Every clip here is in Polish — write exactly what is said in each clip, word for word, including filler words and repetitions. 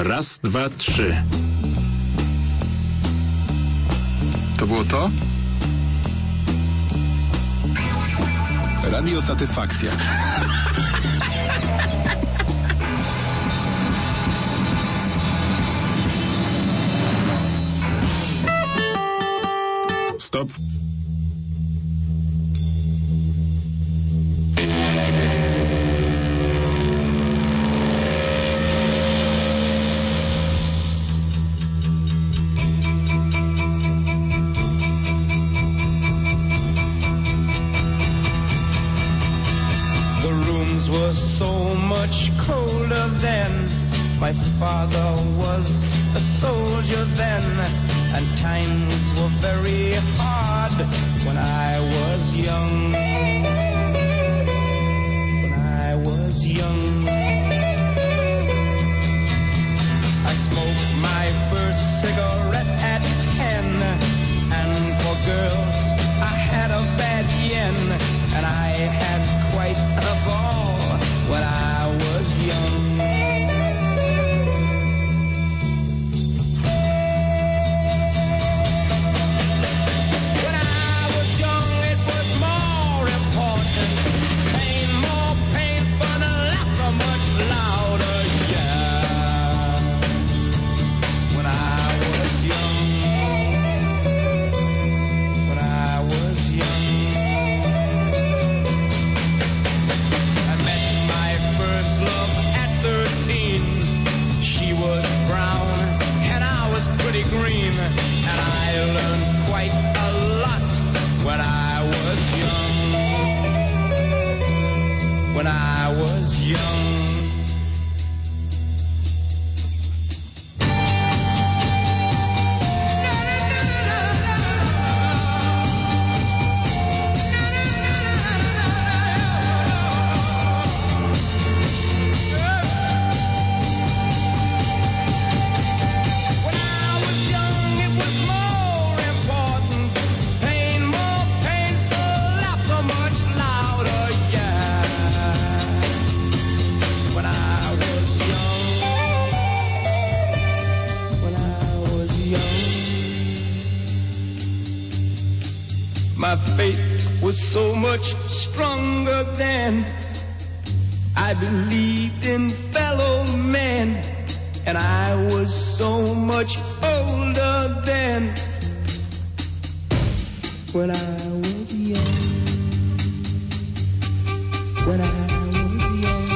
Raz, dwa, trzy. To było to? Radio Satysfakcja. Stop. Was so much colder then. My father was a soldier then, and times were very hard when I was young. When I was young, I smoked my first cigarette at ten, and for girls I had a bad yen, and I had quite a ball when I was young. When I was young, it was more important. Pain, more painful, and laughter much louder, yeah. When I was young, when I was young, she was brown and I was pretty green, and I learned quite a lot when I was young. When I was young. My faith was so much stronger then. I believed in fellow men, and I was so much older then. When I was young, when I was young.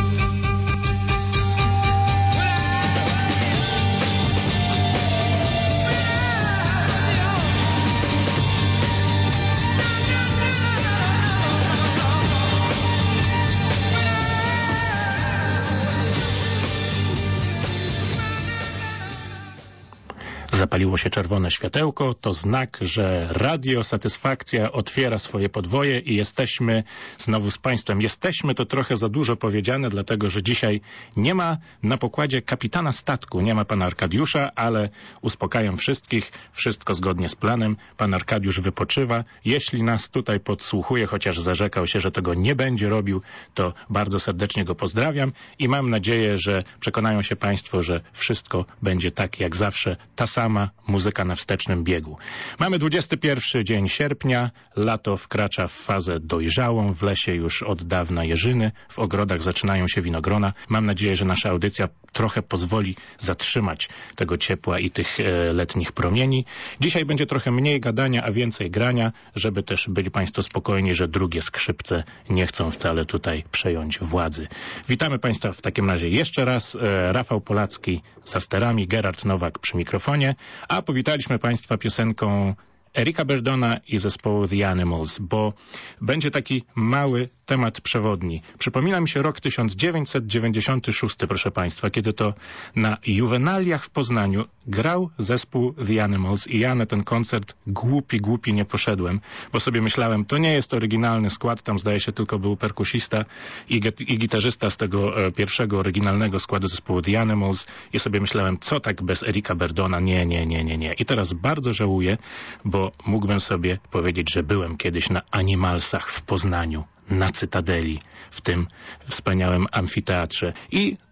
Zapaliło się czerwone światełko, to znak, że Radio Satysfakcja otwiera swoje podwoje i jesteśmy znowu z Państwem. Jesteśmy to trochę za dużo powiedziane, dlatego że dzisiaj nie ma na pokładzie kapitana statku, nie ma pana Arkadiusza, ale uspokajam wszystkich, wszystko zgodnie z planem. Pan Arkadiusz wypoczywa. Jeśli nas tutaj podsłuchuje, chociaż zarzekał się, że tego nie będzie robił, to bardzo serdecznie go pozdrawiam i mam nadzieję, że przekonają się Państwo, że wszystko będzie tak jak zawsze, ta sama muzyka na wstecznym biegu. Mamy dwudziesty pierwszy dzień sierpnia, lato wkracza w fazę dojrzałą, w lesie już od dawna jeżyny, w ogrodach zaczynają się winogrona. Mam nadzieję, że nasza audycja trochę pozwoli zatrzymać tego ciepła i tych e, letnich promieni. Dzisiaj będzie trochę mniej gadania, a więcej grania, żeby też byli Państwo spokojni, że drugie skrzypce nie chcą wcale tutaj przejąć władzy. Witamy Państwa w takim razie jeszcze raz. E, Rafał Polacki za sterami, Gerard Nowak przy mikrofonie, a powitaliśmy Państwa piosenką Erika Burdona i zespołu The Animals, bo będzie taki mały temat przewodni. Przypomina mi się rok tysiąc dziewięćset dziewięćdziesiąty szósty, proszę Państwa, kiedy to na Juwenaliach w Poznaniu grał zespół The Animals i ja na ten koncert głupi, głupi nie poszedłem, bo sobie myślałem, to nie jest oryginalny skład, tam zdaje się tylko był perkusista i, i gitarzysta z tego e, pierwszego oryginalnego składu zespołu The Animals i sobie myślałem, co tak bez Erika Burdona? Nie, nie, nie, nie, nie. I teraz bardzo żałuję, bo mógłbym sobie powiedzieć, że byłem kiedyś na Animalsach w Poznaniu, na Cytadeli, w tym wspaniałym amfiteatrze. I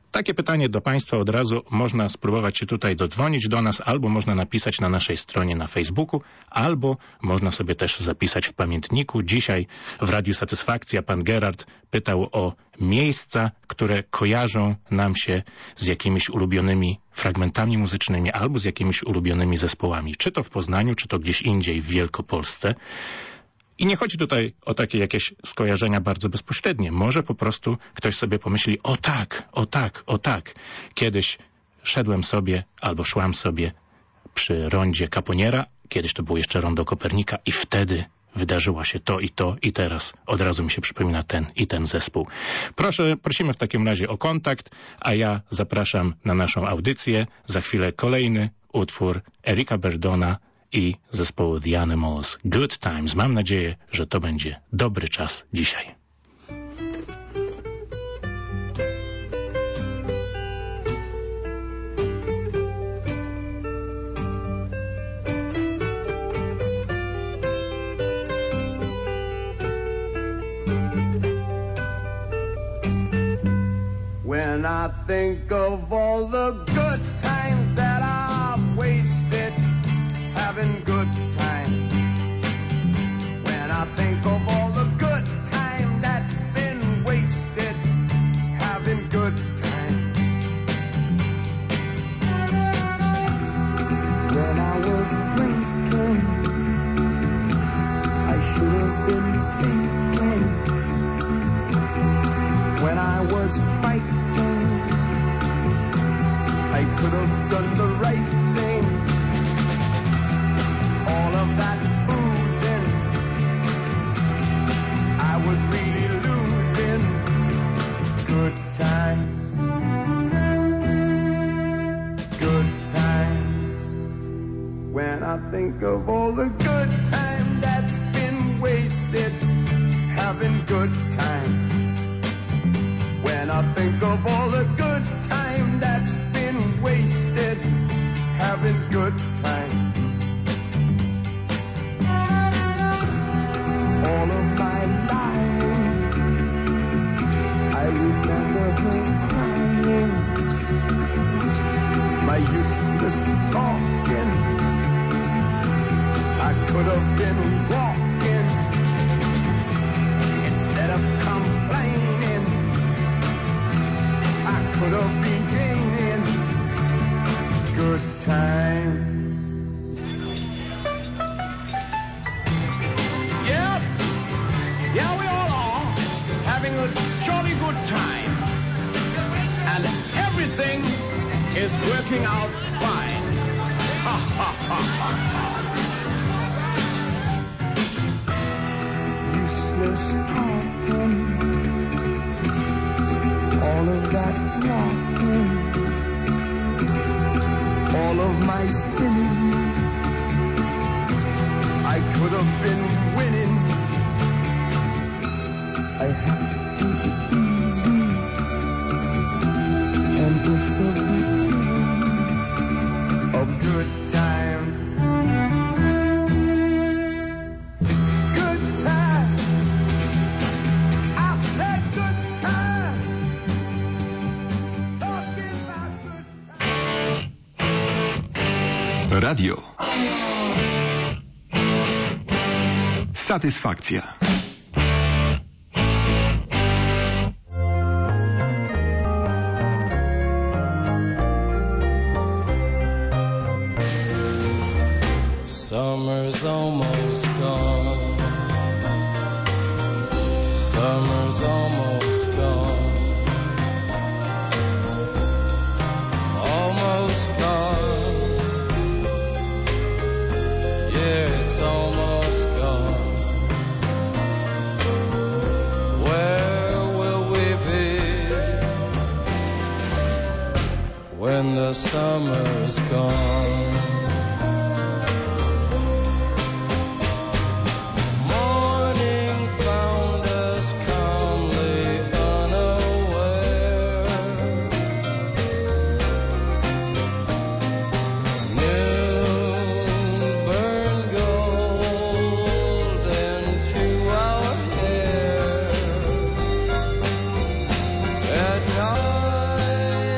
Takie pytanie do Państwa od razu. Można spróbować się tutaj dodzwonić do nas, albo można napisać na naszej stronie na Facebooku, albo można sobie też zapisać w pamiętniku. Dzisiaj w Radiu Satysfakcja pan Gerard pytał o miejsca, które kojarzą nam się z jakimiś ulubionymi fragmentami muzycznymi albo z jakimiś ulubionymi zespołami. Czy to w Poznaniu, czy to gdzieś indziej w Wielkopolsce. I nie chodzi tutaj o takie jakieś skojarzenia bardzo bezpośrednie. Może po prostu ktoś sobie pomyśli, o tak, o tak, o tak. Kiedyś szedłem sobie albo szłam sobie przy rondzie Kaponiera, kiedyś to było jeszcze rondo Kopernika i wtedy wydarzyło się to i to i teraz od razu mi się przypomina ten i ten zespół. Proszę, prosimy w takim razie o kontakt, a ja zapraszam na naszą audycję. Za chwilę kolejny utwór Erika Burdona i zespołu The Animals, Good Times. Mam nadzieję, że to będzie dobry czas dzisiaj. When I think of all the good times that I've wasted having good times, when I think of all the good time that's been wasted having good times, when I was drinking I should have been thinking, when I was fighting I could have done the right thing. All of that boozing, I was really losing. Good times, good times. When I think of all the good time that's been wasted having good times, when I think of all the good time that's been wasted having good times, all of my life I remember her crying, my useless talking, I could have been walking instead of complaining, I could have been gaining good times. Yeah, yeah, we all are having a jolly good time, and everything is working out fine. Ha ha ha ha ha. Useless talking, all of that walking, all of my sinning, I could have been winning. I have to take it easy, and it's a beginning of good time. Good time. I said good time. Talking about good time. Radio. Satysfakcja. Summer's almost gone. Summer's almost gone. Almost gone. Yeah, it's almost gone. Where will we be when the summer's gone? At night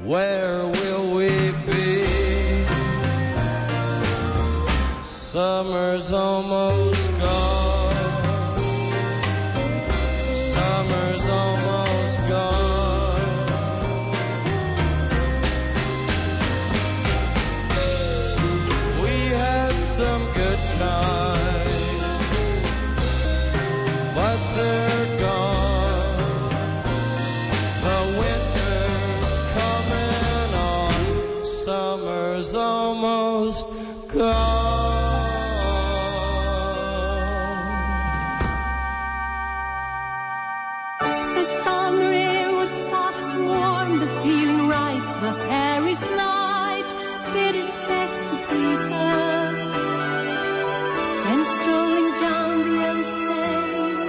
where will we be? Summer's almost gone. Summer's almost gone. We had some good times, but they're gone. The winter's coming on. Summer's almost gone. The Paris night bid its best to please us, and strolling down the Elysee,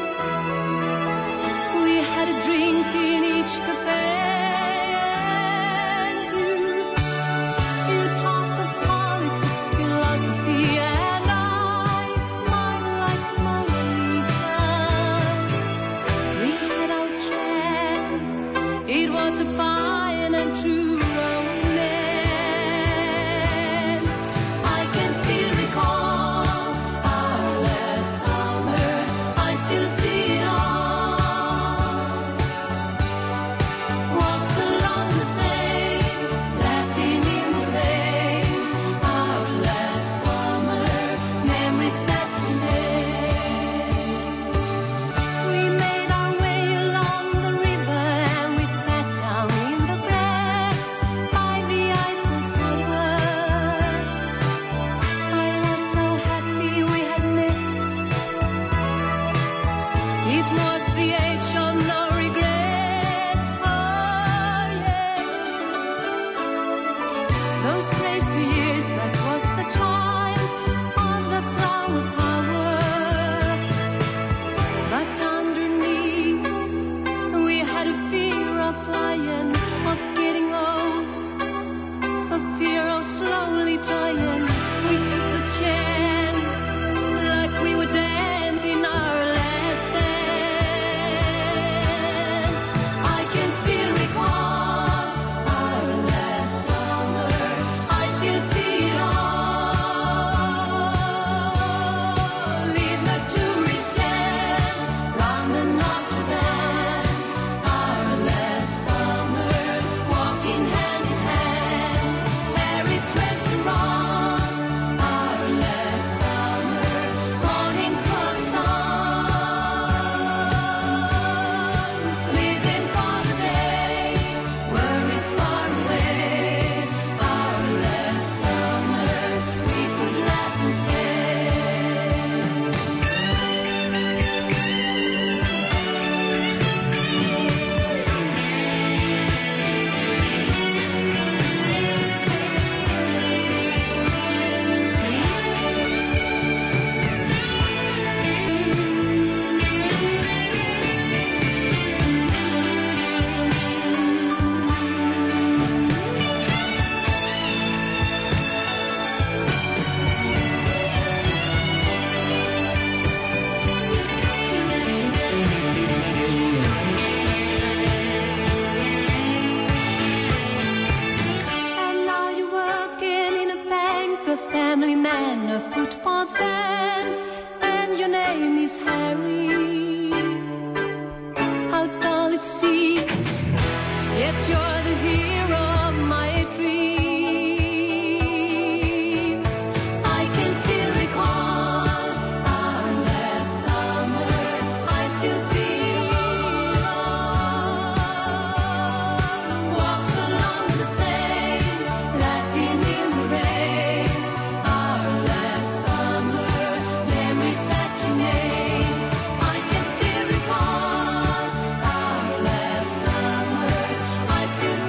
we had a drink in each cafe, and you, you talked of politics, philosophy, and I smiled like Mona Lisa. We had our chance, it was a fine and true romance. I can still recall our last summer. I still see it all. Walks along the Seine, laughing in the rain. Our last summer, memories that we made. We made our way along the river and we sat down in the grass by the Eiffel Tower. I was so happy we had met. It was the age of no regrets. Oh yes, those crazy years, that was the time of the flower power. But underneath we had a fear of flying, of getting old, a fear of slowly dying. We took the chance, like we would dance in our last dance. I can still recall our last summer. I still see it all in the tourist stand round the Notre Dame. Our last summer, walking hand in hand, Paris restaurants. Our last summer, morning croissants, living for the day, worries far away. Our last summer, we could laugh and play. And now you're working in a bank, a family man, a football fan, and your name is Harry. How dull it seems, yet you're the hero of my dreams. I can still recall our last summer. I still see it all. Walks along the Seine, laughing in the rain. Our last summer, memories that remain. I can still recall our last summer. I still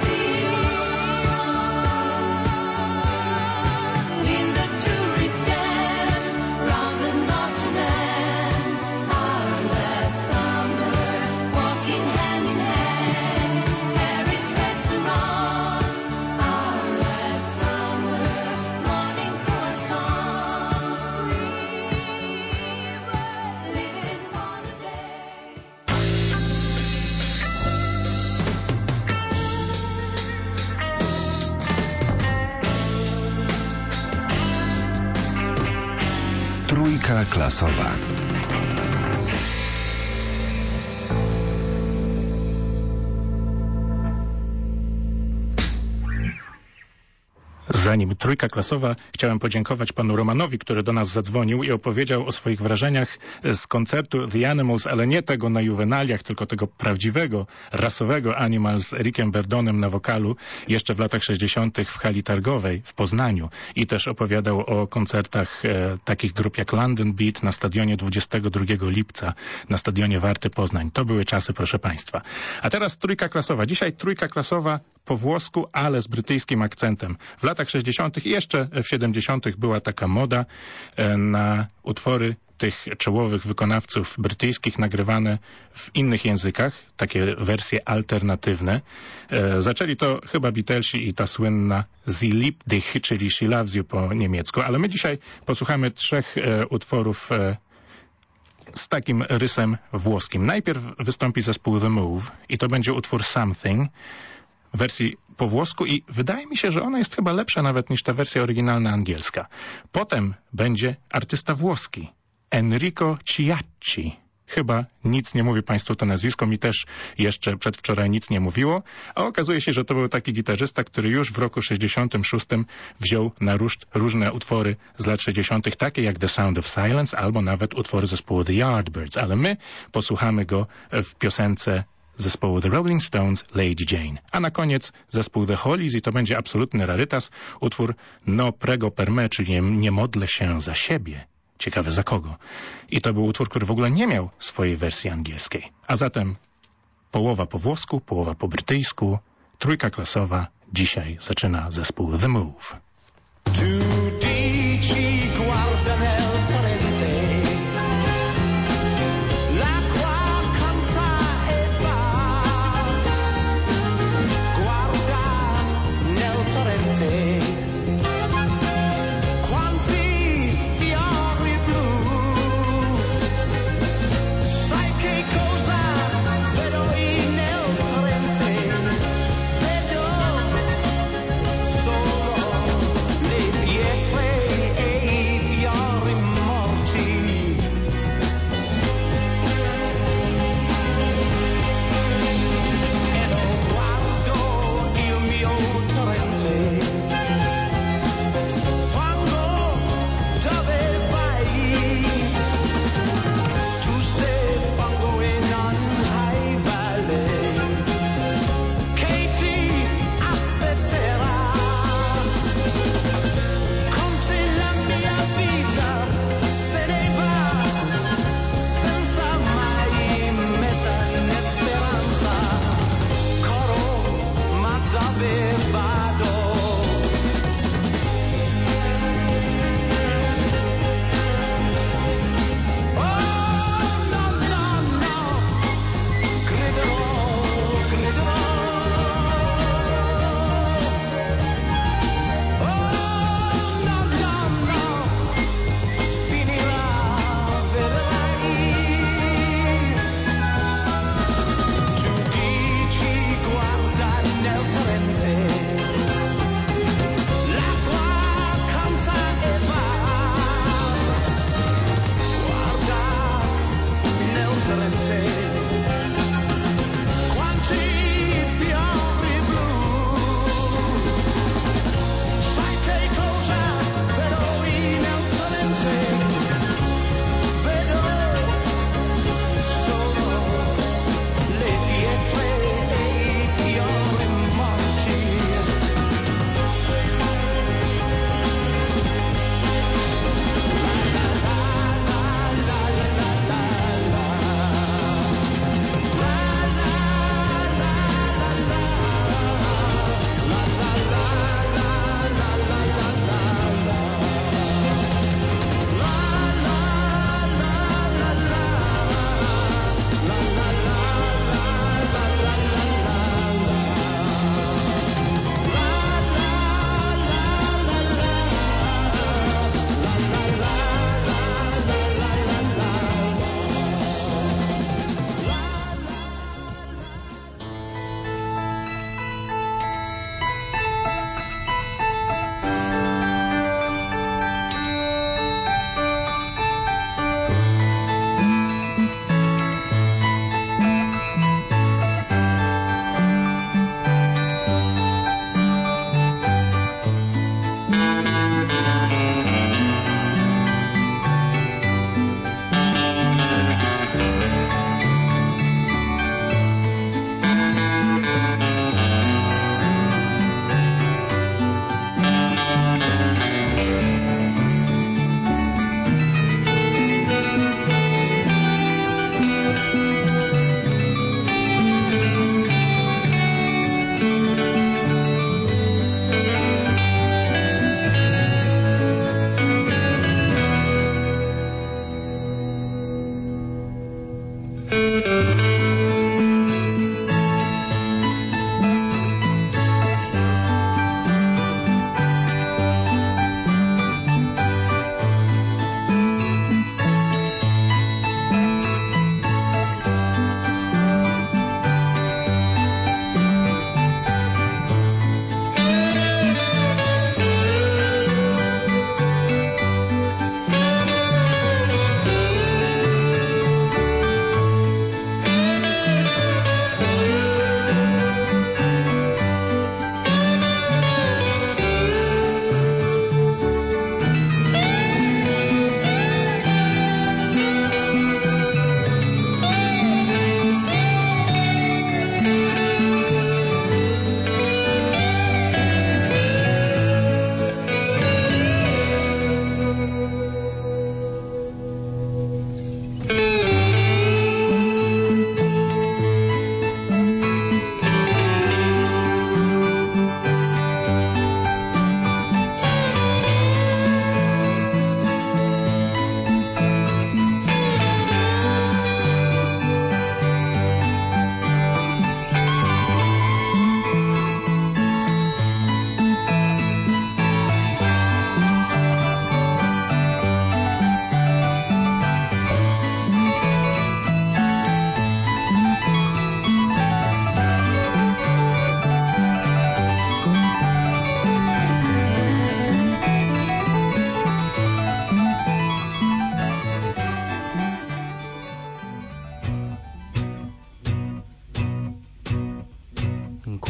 Trójka klasowa. Zanim trójka klasowa, chciałem podziękować panu Romanowi, który do nas zadzwonił i opowiedział o swoich wrażeniach z koncertu The Animals, ale nie tego na juwenaliach, tylko tego prawdziwego, rasowego Animals z Ericiem Berdonem na wokalu jeszcze w latach sześćdziesiątych w hali targowej w Poznaniu. I też opowiadał o koncertach e, takich grup jak London Beat na stadionie dwudziestego drugiego lipca, na stadionie Warty Poznań. To były czasy, proszę państwa. A teraz trójka klasowa. Dzisiaj trójka klasowa po włosku, ale z brytyjskim akcentem. W latach sześćdziesiątych i jeszcze w siedemdziesiątych była taka moda na utwory tych czołowych wykonawców brytyjskich nagrywane w innych językach, takie wersje alternatywne. Zaczęli to chyba Beatlesi i ta słynna Sie liebt dich, czyli She loves you po niemiecku, ale my dzisiaj posłuchamy trzech utworów z takim rysem włoskim. Najpierw wystąpi zespół The Move i to będzie utwór Something w wersji po włosku i wydaje mi się, że ona jest chyba lepsza nawet niż ta wersja oryginalna angielska. Potem będzie artysta włoski Enrico Ciacci. Chyba nic nie mówi państwu to nazwisko, mi też jeszcze przedwczoraj nic nie mówiło, a okazuje się, że to był taki gitarzysta, który już w roku sześćdziesiątym szóstym wziął na ruszt różne utwory z lat sześćdziesiątych, takie jak The Sound of Silence albo nawet utwory zespołu The Yardbirds, ale my posłuchamy go w piosence zespołu The Rolling Stones, Lady Jane. A na koniec zespół The Hollies i to będzie absolutny rarytas, utwór No prego per me, czyli nie modlę się za siebie. Ciekawe za kogo. I to był utwór, który w ogóle nie miał swojej wersji angielskiej. A zatem połowa po włosku, połowa po brytyjsku, trójka klasowa. Dzisiaj zaczyna zespół The Move. Solo le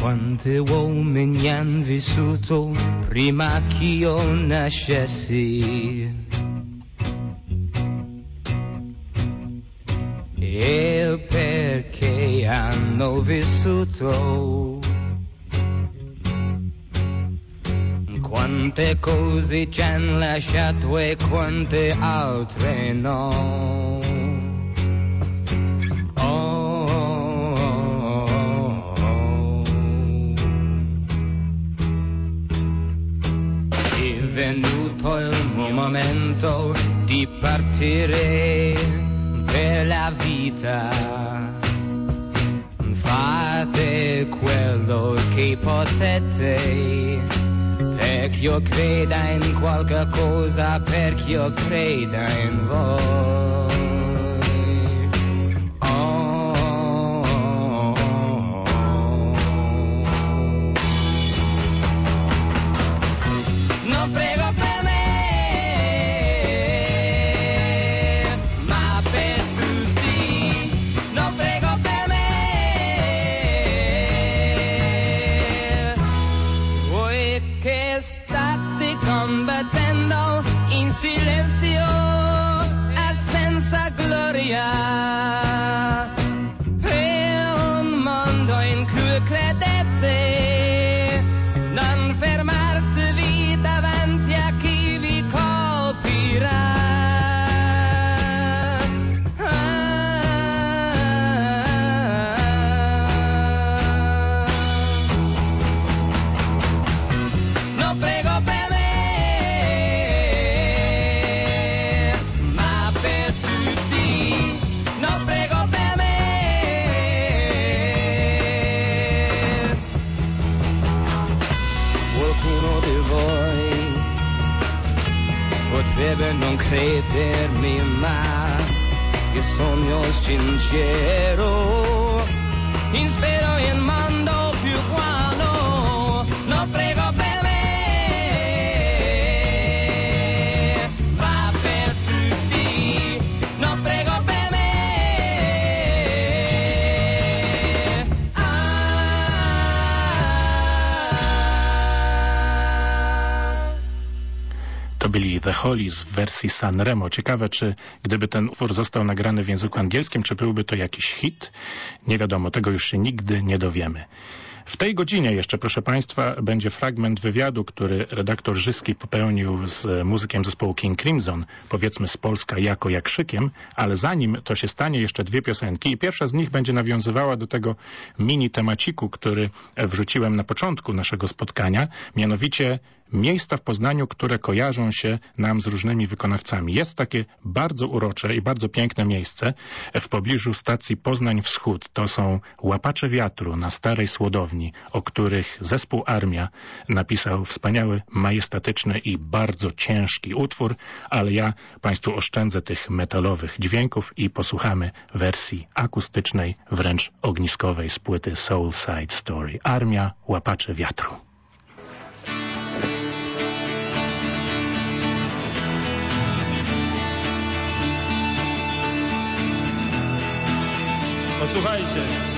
Quante uomini han vissuto prima ch'io nascessi e perché hanno vissuto, quante cose ci han lasciato e quante altre no. Venuto il momento di partire per la vita, fate quello che potete perché io creda in qualche cosa, perché io creda in voi. Silenzio e senza gloria per un mondo in cui credete, non fermarvi davanti a chi vi colpirà. No prego per me, potrebbe non credermi, ma io sogno sincero, in spero in mondo più buono. No prego per me, ma per tutti. No prego per me. To byli The Hollies w wersji Sanremo. Ciekawe, czy gdyby ten utwór został nagrany w języku angielskim, czy byłby to jakiś hit? Nie wiadomo, tego już się nigdy nie dowiemy. W tej godzinie jeszcze, proszę Państwa, będzie fragment wywiadu, który redaktor Żyski popełnił z muzykiem zespołu King Crimson, powiedzmy z Polska jako Jakrzykiem, ale zanim to się stanie, jeszcze dwie piosenki i pierwsza z nich będzie nawiązywała do tego mini temaciku, który wrzuciłem na początku naszego spotkania, mianowicie miejsca w Poznaniu, które kojarzą się nam z różnymi wykonawcami. Jest takie bardzo urocze i bardzo piękne miejsce w pobliżu stacji Poznań Wschód. To są Łapacze Wiatru na Starej Słodowni, o których zespół Armia napisał wspaniały, majestatyczny i bardzo ciężki utwór, ale ja Państwu oszczędzę tych metalowych dźwięków i posłuchamy wersji akustycznej, wręcz ogniskowej z płyty Soul Side Story. Armia, Łapacze Wiatru. Posłuchajcie.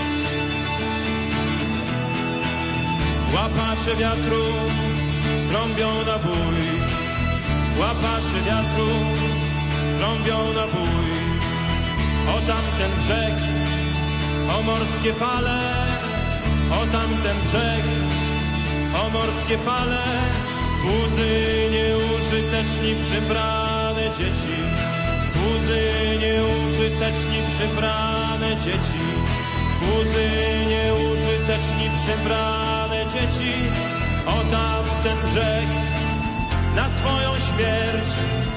Łapacze wiatru trąbią na bój, łapacze wiatru trąbią na bój. O tamten brzeg, o morskie fale, o tamten brzeg, o morskie fale. Słudzy nieużyteczni, przybrane dzieci, słudzy nieużyteczni, przybrane dzieci, słudzy nieużyteczni, przybrane dzieci. O tamten brzeg na swoją śmierć.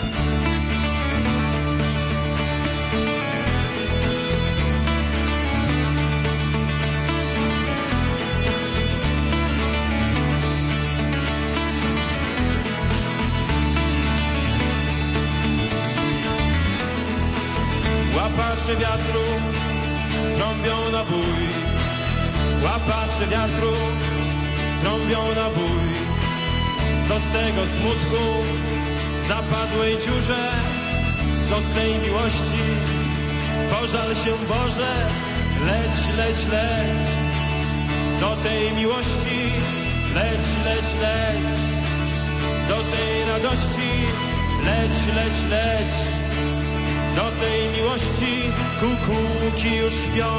Łapacze wiatru trąbią na bój, łapacze wiatru trąbią na bój. Co z tego smutku zapadłej dziurze, co z tej miłości? Pożal się Boże, leć, leć, leć. do tej miłości, leć, leć, leć, do tej radości, leć, leć, leć, do tej miłości, kukułki już śpią.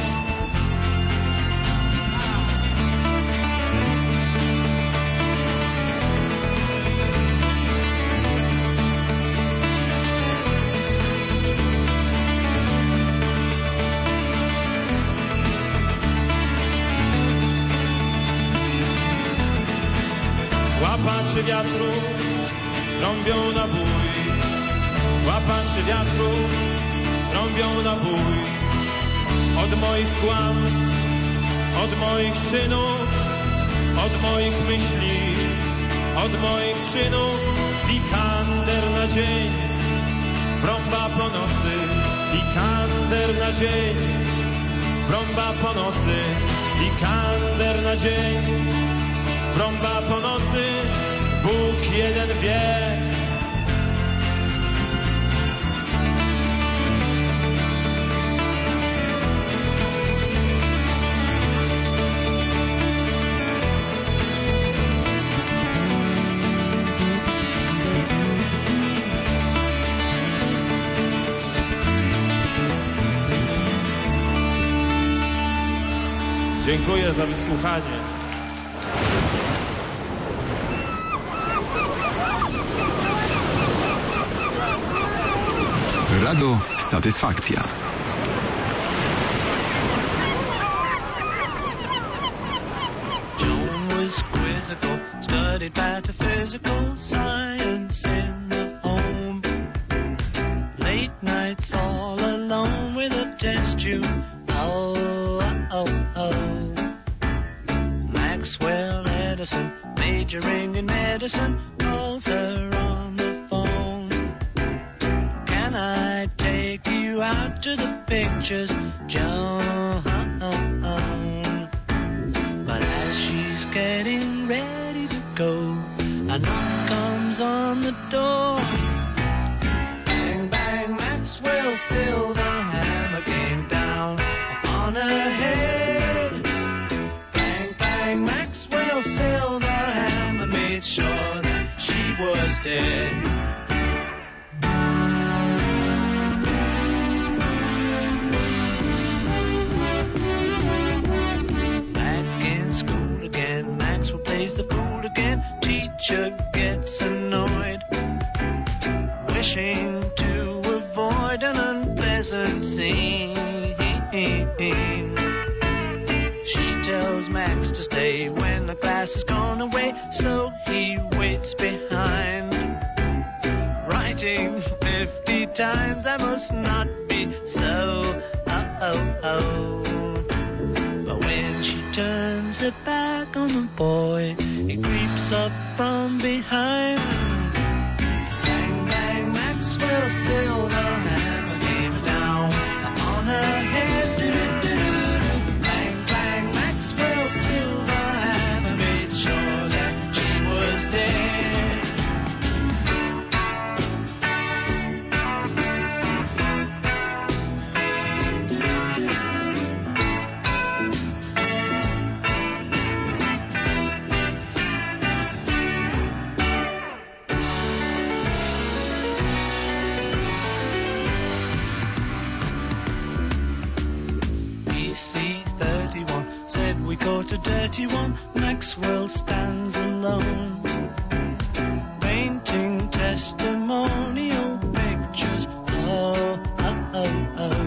Łapacze wiatru trąbią na bój, łapacze wiatru trąbią na bój. Od moich kłamstw, od moich czynów, od moich myśli, od moich czynów. Wikander na dzień, brąba po nocy, wikander na dzień, brąba po nocy, wikander na dzień. Brąba po nocy, Bóg jeden wie. Dziękuję za wysłuchanie. Radio Satysfakcja. Joan was quizzical, studied metaphysical science in the home. Late nights all alone with a test tube. Oh, oh, oh. Maxwell Edison, majoring in medicine, calls her on the phone. Can I take you out to the pictures, Joan? But as she's getting ready to go, a knock comes on the door. Bang, bang, Maxwell's silver hammer came down upon her head. Bang, bang, Maxwell's silver hammer made sure that she was dead. The fool again, teacher gets annoyed, wishing to avoid an unpleasant scene. She tells Max to stay when the class has gone away, so he waits behind, writing fifty times, I must not be so, oh, oh, oh. But when she turns her back on the boy, he creeps up from behind. Bang, bang, Maxwell's silver hammer came down on her head. Do-do-do-do. Bang, bang, Maxwell's silver hammer made sure that she was dead. We caught a dirty one, Maxwell stands alone, painting testimonial pictures, oh, oh, oh, oh.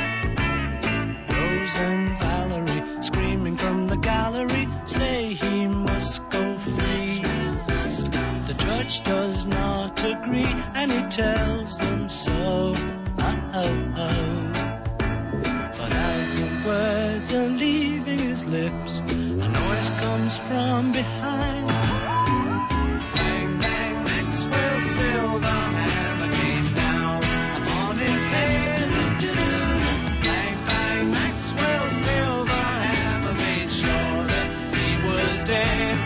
Rose and Valerie, screaming from the gallery, say he must go free. The judge does not agree, and he tells them so, oh, oh, oh. But as the words are leaving his lips, a noise comes from behind. Bang, bang, Maxwell's silver hammer came down upon his head. Bang, bang, Maxwell's silver hammer made sure that he was dead.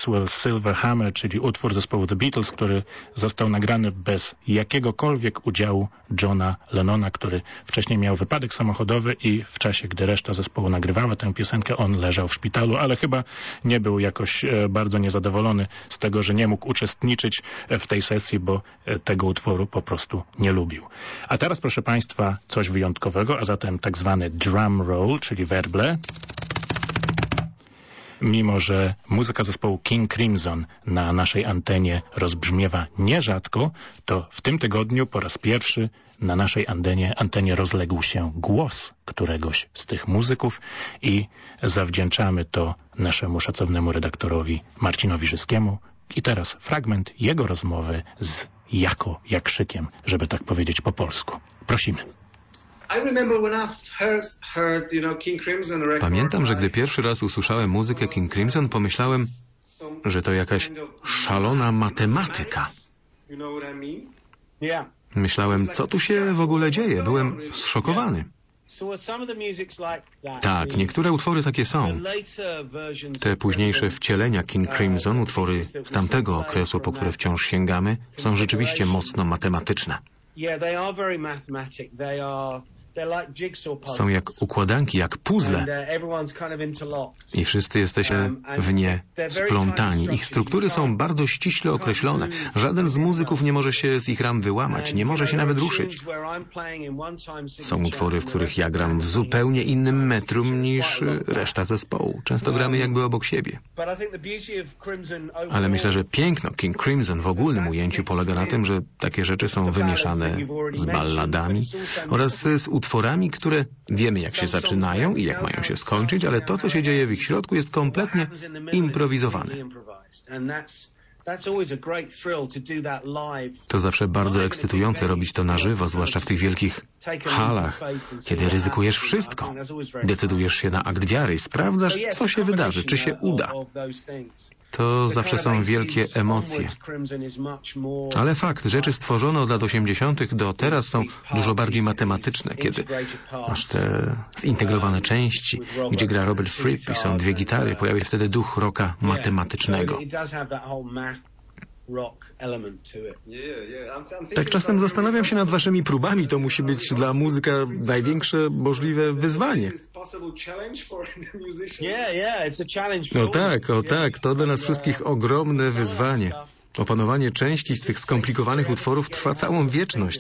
Maxwell Silverhammer, czyli utwór zespołu The Beatles, który został nagrany bez jakiegokolwiek udziału Johna Lennona, który wcześniej miał wypadek samochodowy i w czasie, gdy reszta zespołu nagrywała tę piosenkę, on leżał w szpitalu, ale chyba nie był jakoś bardzo niezadowolony z tego, że nie mógł uczestniczyć w tej sesji, bo tego utworu po prostu nie lubił. A teraz, proszę Państwa, coś wyjątkowego, a zatem tak zwany drum roll, czyli werble. Mimo że muzyka zespołu King Crimson na naszej antenie rozbrzmiewa nierzadko, to w tym tygodniu po raz pierwszy na naszej antenie, antenie rozległ się głos któregoś z tych muzyków i zawdzięczamy to naszemu szacownemu redaktorowi Marcinowi Żyskiemu. I teraz fragment jego rozmowy z Jako Jakrzykiem, żeby tak powiedzieć po polsku. Prosimy. Pamiętam, że gdy pierwszy raz usłyszałem muzykę King Crimson, pomyślałem, że to jakaś szalona matematyka. Myślałem, co tu się w ogóle dzieje. Byłem zszokowany. Tak, niektóre utwory takie są. Te późniejsze wcielenia King Crimson, utwory z tamtego okresu, po które wciąż sięgamy, są rzeczywiście mocno matematyczne. Są jak układanki, jak puzzle. I wszyscy jesteśmy w nie splątani. Ich struktury są bardzo ściśle określone. Żaden z muzyków nie może się z ich ram wyłamać, nie może się nawet ruszyć. Są utwory, w których ja gram w zupełnie innym metrum niż reszta zespołu. Często gramy jakby obok siebie. Ale myślę, że piękno King Crimson w ogólnym ujęciu polega na tym, że takie rzeczy są wymieszane z balladami oraz z utworami, które wiemy, jak się zaczynają i jak mają się skończyć, ale to, co się dzieje w ich środku, jest kompletnie improwizowane. To zawsze bardzo ekscytujące robić to na żywo, zwłaszcza w tych wielkich halach, kiedy ryzykujesz wszystko. Decydujesz się na akt wiary i sprawdzasz, co się wydarzy, czy się uda. To zawsze są wielkie emocje. Ale fakt, rzeczy stworzone od lat osiemdziesiątych do teraz są dużo bardziej matematyczne, kiedy masz te zintegrowane części, gdzie gra Robert Fripp i są dwie gitary, pojawia się wtedy duch rocka matematycznego. Tak czasem zastanawiam się nad waszymi próbami. To musi być dla muzyka największe możliwe wyzwanie. No tak, o tak, to dla nas wszystkich ogromne wyzwanie. Opanowanie części z tych skomplikowanych utworów trwa całą wieczność.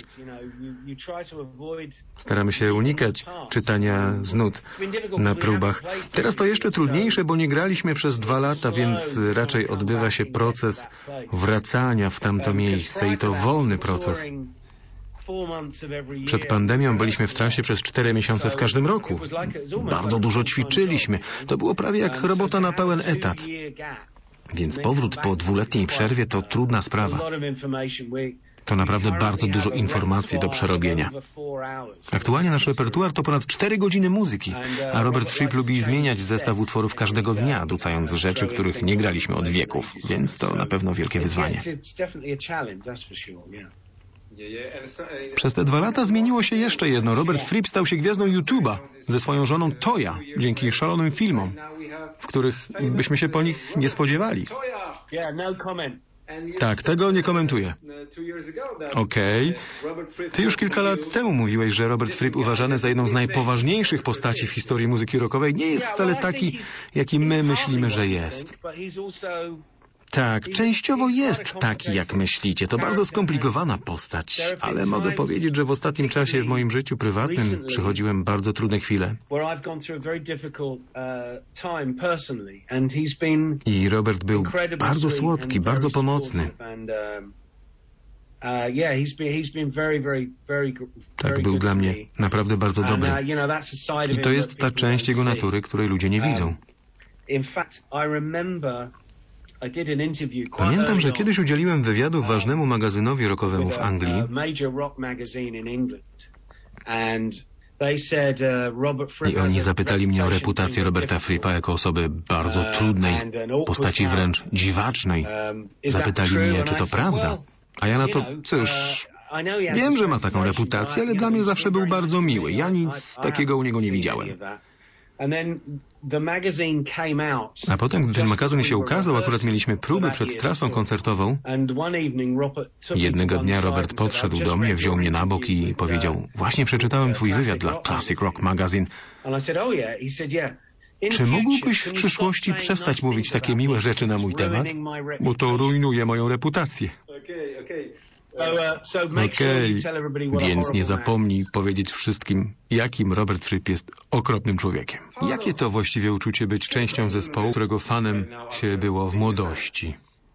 Staramy się unikać czytania z nut na próbach. Teraz to jeszcze trudniejsze, bo nie graliśmy przez dwa lata, więc raczej odbywa się proces wracania w tamto miejsce i to wolny proces. Przed pandemią byliśmy w trasie przez cztery miesiące w każdym roku. Bardzo dużo ćwiczyliśmy. To było prawie jak robota na pełen etat. Więc powrót po dwuletniej przerwie to trudna sprawa. To naprawdę bardzo dużo informacji do przerobienia. Aktualnie nasz repertuar to ponad cztery godziny muzyki, a Robert Fripp lubi zmieniać zestaw utworów każdego dnia, rzucając rzeczy, których nie graliśmy od wieków, więc to na pewno wielkie wyzwanie. Przez te dwa lata zmieniło się jeszcze jedno. Robert Fripp stał się gwiazdą YouTube'a ze swoją żoną Toya, dzięki szalonym filmom, w których byśmy się po nich nie spodziewali. Tak, tego nie komentuję. Okej. Okay. Ty już kilka lat temu mówiłeś, że Robert Fripp uważany za jedną z najpoważniejszych postaci w historii muzyki rockowej nie jest wcale taki, jaki my myślimy, że jest. Tak, częściowo jest taki, jak myślicie. To bardzo skomplikowana postać, ale mogę powiedzieć, że w ostatnim czasie w moim życiu prywatnym przechodziłem bardzo trudne chwile. I Robert był bardzo słodki, bardzo pomocny. Tak, był dla mnie naprawdę bardzo dobry. I to jest ta część jego natury, której ludzie nie widzą. Pamiętam, że kiedyś udzieliłem wywiadu ważnemu magazynowi rockowemu w Anglii i oni zapytali mnie o reputację Roberta Frippa jako osoby bardzo trudnej, postaci wręcz dziwacznej. Zapytali mnie, czy to prawda. A ja na to, cóż, wiem, że ma taką reputację, ale dla mnie zawsze był bardzo miły. Ja nic takiego u niego nie widziałem. A potem, gdy ten magazyn się ukazał, akurat mieliśmy próby przed trasą koncertową. Jednego dnia Robert podszedł do mnie, wziął mnie na bok i powiedział: właśnie przeczytałem twój wywiad dla Classic Rock Magazine. Czy mógłbyś w przyszłości przestać mówić takie miłe rzeczy na mój temat? Bo to rujnuje moją reputację. Okej, więc nie zapomnij powiedzieć wszystkim, jakim Robert Fripp jest okropnym człowiekiem. Jakie to właściwie uczucie być częścią zespołu, którego fanem się było w młodości?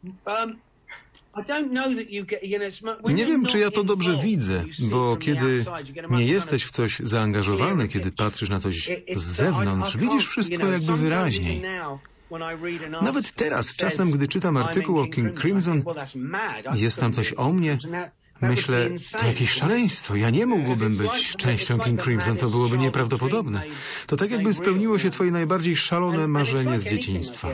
Nie wiem, czy ja to dobrze widzę, bo kiedy nie jesteś w coś zaangażowany, kiedy patrzysz na coś z zewnątrz, widzisz wszystko jakby wyraźniej. Nawet teraz, czasem, gdy czytam artykuł o King Crimson, jest tam coś o mnie, myślę, to jakieś szaleństwo, ja nie mógłbym być częścią King Crimson, to byłoby nieprawdopodobne. To tak jakby spełniło się twoje najbardziej szalone marzenie z dzieciństwa.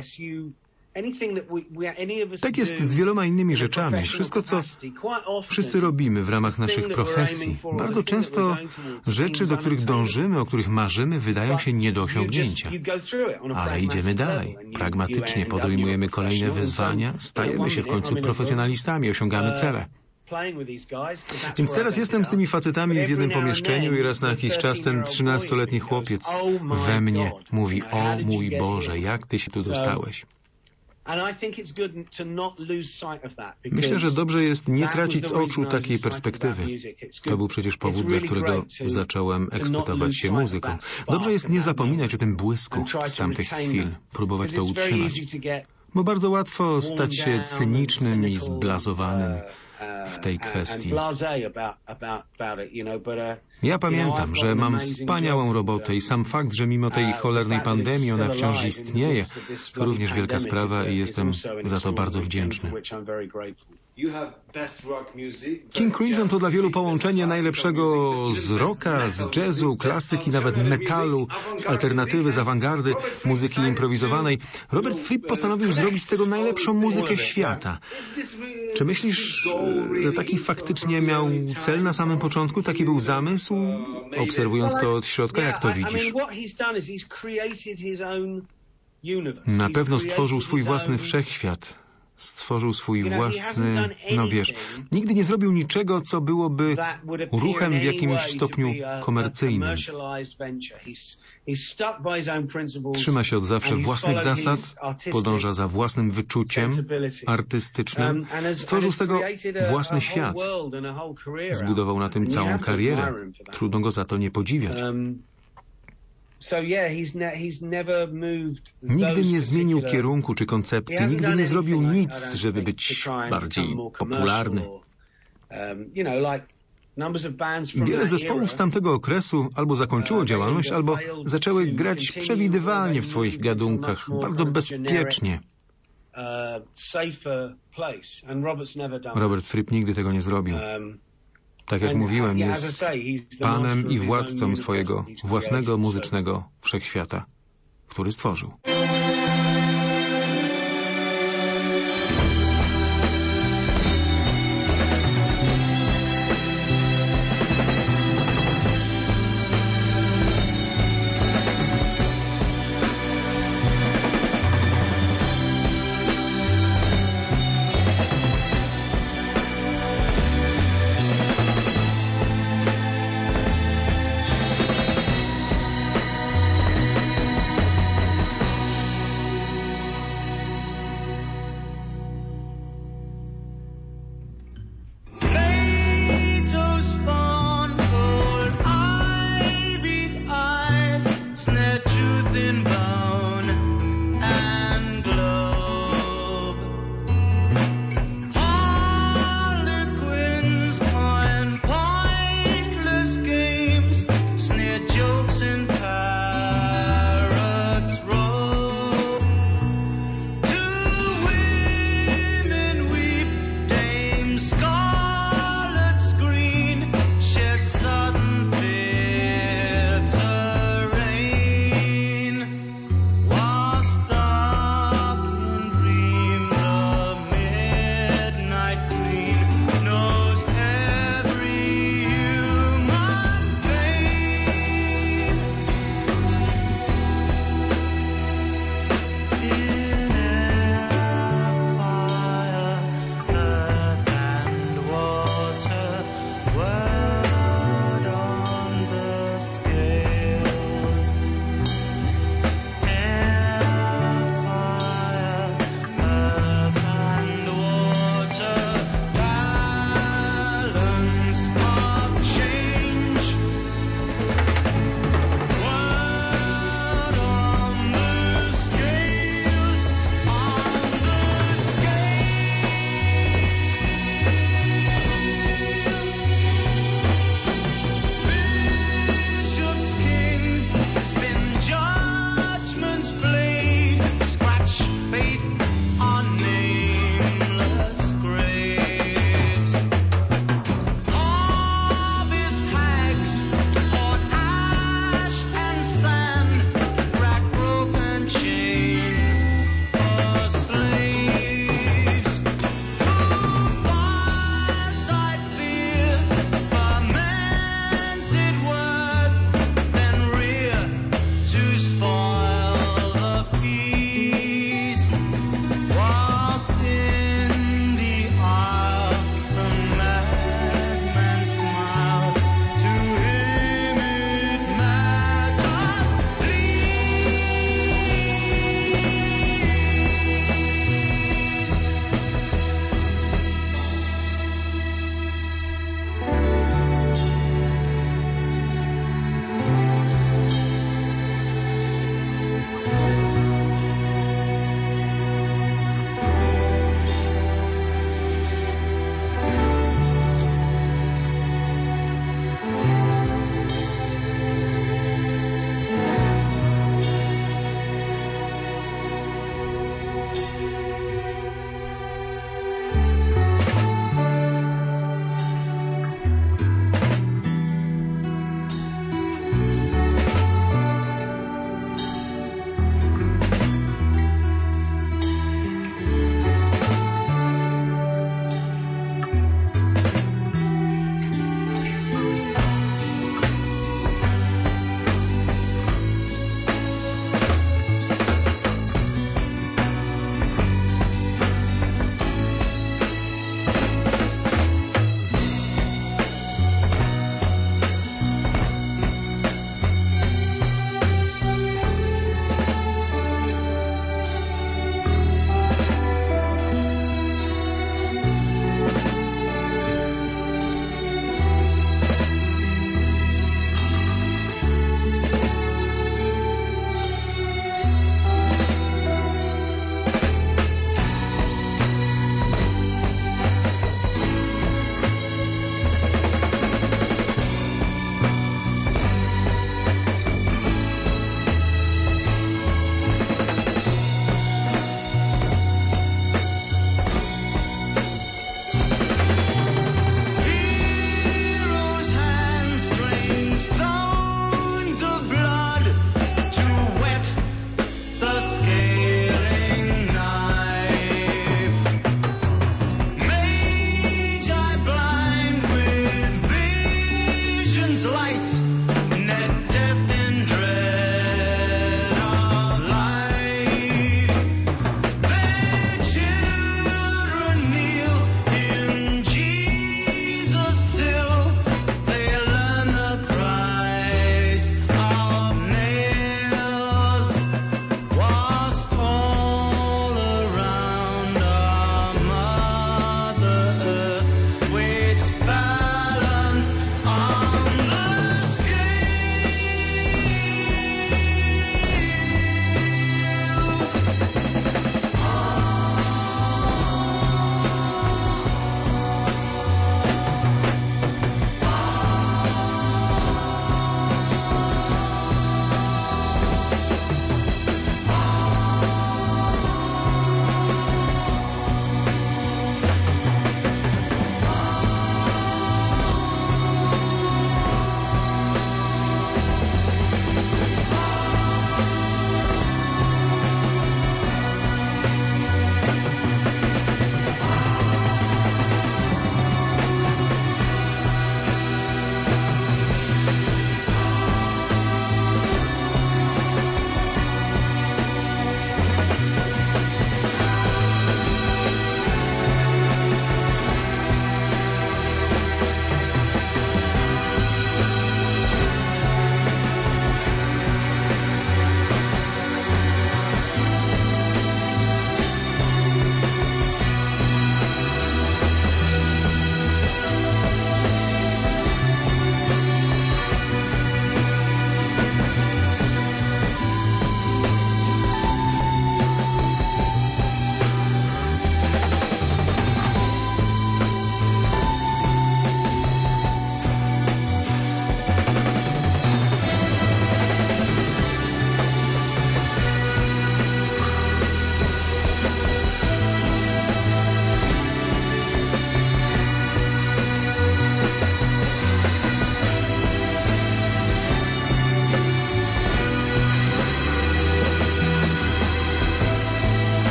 Tak jest z wieloma innymi rzeczami. Wszystko, co wszyscy robimy w ramach naszych profesji, bardzo często rzeczy, do których dążymy, o których marzymy, wydają się nie do osiągnięcia. Ale idziemy dalej. Pragmatycznie podejmujemy kolejne wyzwania, stajemy się w końcu profesjonalistami, osiągamy cele. Więc teraz jestem z tymi facetami w jednym pomieszczeniu i raz na jakiś czas ten trzynastoletni chłopiec we mnie mówi: o mój Boże, jak ty się tu dostałeś. Myślę, że dobrze jest nie tracić z oczu takiej perspektywy. To był przecież powód, dla którego zacząłem ekscytować się muzyką. Dobrze jest nie zapominać o tym błysku z tamtych chwil, próbować to utrzymać. Bo bardzo łatwo stać się cynicznym i zblazowanym w tej kwestii. Ja pamiętam, że mam wspaniałą robotę i sam fakt, że mimo tej cholernej pandemii ona wciąż istnieje, to również wielka sprawa i jestem za to bardzo wdzięczny. King Crimson to dla wielu połączenie najlepszego z rocka, z jazzu, klasyki, nawet metalu, z alternatywy, z awangardy, muzyki improwizowanej. Robert Fripp postanowił zrobić z tego najlepszą muzykę świata. Czy myślisz, że taki faktycznie miał cel na samym początku? Taki był zamysł? Obserwując to od środka, jak to widzisz? Na pewno stworzył swój własny wszechświat. Stworzył swój własny, no wiesz, nigdy nie zrobił niczego, co byłoby ruchem w jakimś stopniu komercyjnym. Trzyma się od zawsze własnych zasad, podąża za własnym wyczuciem artystycznym, stworzył z tego własny świat. Zbudował na tym całą karierę. Trudno go za to nie podziwiać. Nigdy nie zmienił kierunku czy koncepcji, nigdy nie zrobił nic, żeby być bardziej popularny. Wiele zespołów z tamtego okresu albo zakończyło działalność, albo zaczęły grać przewidywalnie w swoich gadunkach, bardzo bezpiecznie. Robert Fripp nigdy tego nie zrobił. Tak jak mówiłem, jest panem i władcą swojego własnego muzycznego wszechświata, który stworzył.